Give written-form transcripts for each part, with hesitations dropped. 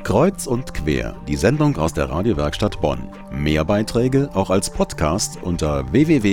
Kreuz und quer, die Sendung aus der Radiowerkstatt Bonn. Mehr Beiträge auch als Podcast unter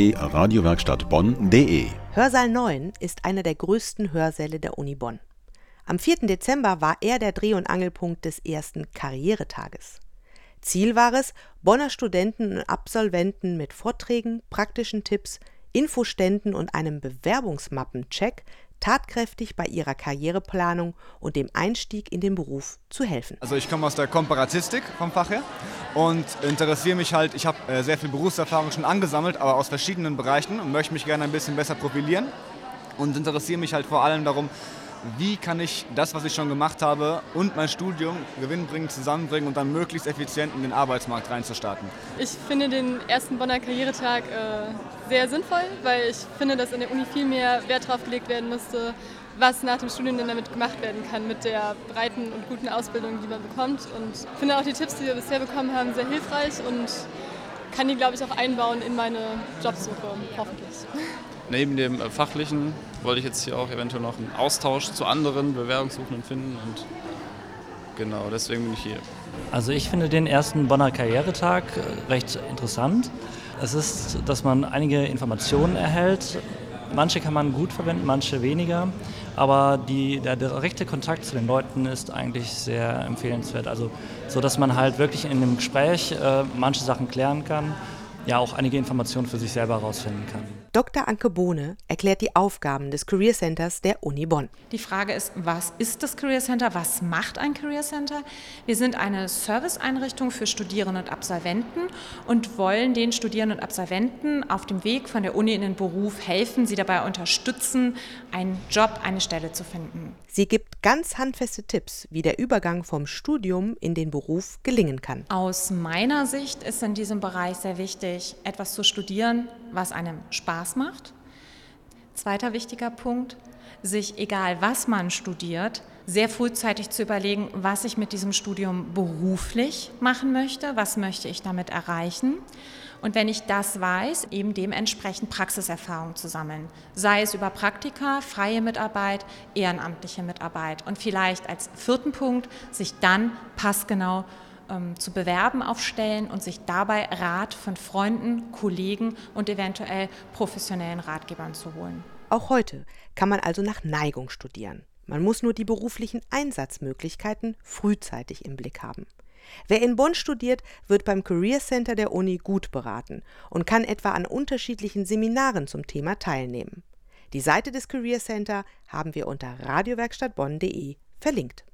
www.radiowerkstattbonn.de. Hörsaal 9 ist einer der größten Hörsäle der Uni Bonn. Am 4. Dezember war er der Dreh- und Angelpunkt des ersten Karrieretages. Ziel war es, Bonner Studenten und Absolventen mit Vorträgen, praktischen Tipps, Infoständen und einem Bewerbungsmappencheck tatkräftig bei ihrer Karriereplanung und dem Einstieg in den Beruf zu helfen. Also ich komme aus der Komparatistik vom Fach her und interessiere mich halt, ich habe sehr viel Berufserfahrung schon angesammelt, aber aus verschiedenen Bereichen und möchte mich gerne ein bisschen besser profilieren und interessiere mich halt vor allem darum, wie kann ich das, was ich schon gemacht habe und mein Studium gewinnbringend zusammenbringen und dann möglichst effizient in den Arbeitsmarkt reinzustarten. Ich finde den ersten Bonner Karrieretag sehr sinnvoll, weil ich finde, dass in der Uni viel mehr Wert darauf gelegt werden müsste, was nach dem Studium denn damit gemacht werden kann mit der breiten und guten Ausbildung, die man bekommt. Und ich finde auch die Tipps, die wir bisher bekommen haben, sehr hilfreich und kann die, glaube ich, auch einbauen in meine Jobsuche, hoffentlich. Neben dem Fachlichen wollte ich jetzt hier auch eventuell noch einen Austausch zu anderen Bewerbungssuchenden finden und genau, deswegen bin ich hier. Also ich finde den ersten Bonner Karrieretag recht interessant. Es ist, dass man einige Informationen erhält. Manche kann man gut verwenden, manche weniger. Aber der direkte Kontakt zu den Leuten ist eigentlich sehr empfehlenswert. Also so, dass man halt wirklich in dem Gespräch manche Sachen klären kann, ja auch einige Informationen für sich selber herausfinden kann. Dr. Anke Bohne erklärt die Aufgaben des Career Centers der Uni Bonn. Die Frage ist, was ist das Career Center? Was macht ein Career Center? Wir sind eine Serviceeinrichtung für Studierende und Absolventen und wollen den Studierenden und Absolventen auf dem Weg von der Uni in den Beruf helfen, sie dabei unterstützen, einen Job, eine Stelle zu finden. Sie gibt ganz handfeste Tipps, wie der Übergang vom Studium in den Beruf gelingen kann. Aus meiner Sicht ist in diesem Bereich sehr wichtig, etwas zu studieren, was einem Spaß macht. Zweiter wichtiger Punkt, sich, egal was man studiert, sehr frühzeitig zu überlegen, was ich mit diesem Studium beruflich machen möchte, was möchte ich damit erreichen. Und wenn ich das weiß, eben dementsprechend Praxiserfahrung zu sammeln. Sei es über Praktika, freie Mitarbeit, ehrenamtliche Mitarbeit. Und vielleicht als vierten Punkt, sich dann passgenau zu bewerben auf Stellen und sich dabei Rat von Freunden, Kollegen und eventuell professionellen Ratgebern zu holen. Auch heute kann man also nach Neigung studieren. Man muss nur die beruflichen Einsatzmöglichkeiten frühzeitig im Blick haben. Wer in Bonn studiert, wird beim Career Center der Uni gut beraten und kann etwa an unterschiedlichen Seminaren zum Thema teilnehmen. Die Seite des Career Center haben wir unter radiowerkstattbonn.de verlinkt.